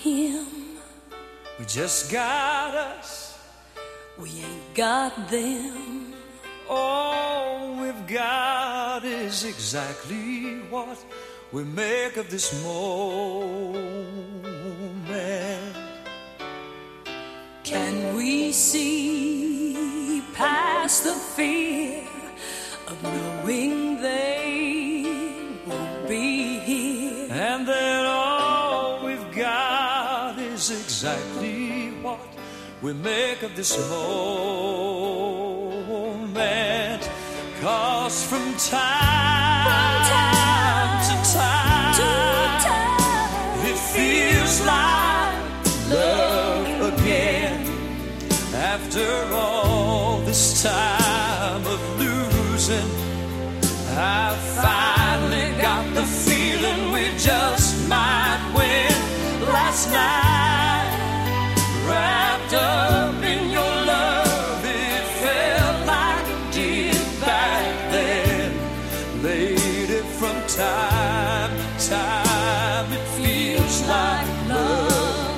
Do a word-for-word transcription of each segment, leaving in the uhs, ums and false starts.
him. We just got us. We ain't got them. All we've got is exactly what we make of this moment. Can we see past the fear of knowing they won't be here? And then all we've got is exactly what we make of this moment. 'Cause from time, from time to time, to time it feels like love again. After all this time of losing, I finally got the feeling we just might win. Last night, wrapped up in your love, it felt like it did back then. Lady, from time to time, it feels like love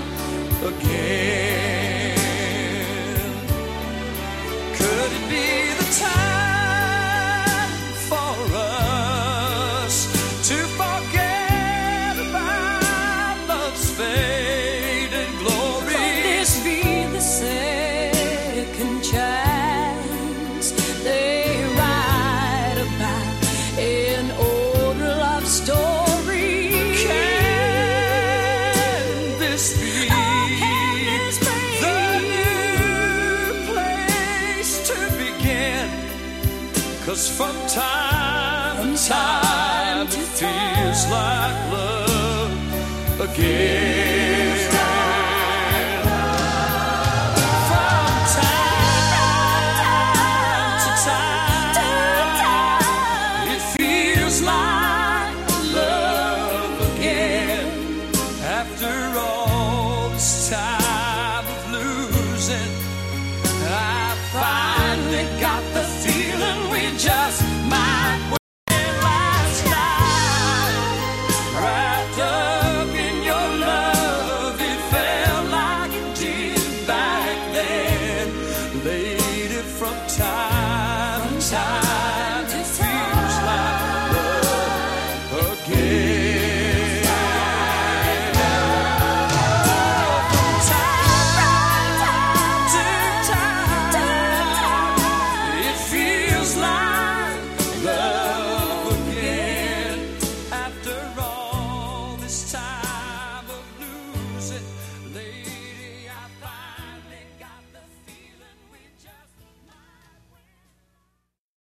again. Could it be the time for us to forget about love's fading glory? Could this be the second chance they write about in old love story? Can this be the new place to begin? 'Cause from time to time, it feels like love again. From time to time, it feels like love again. After all this time.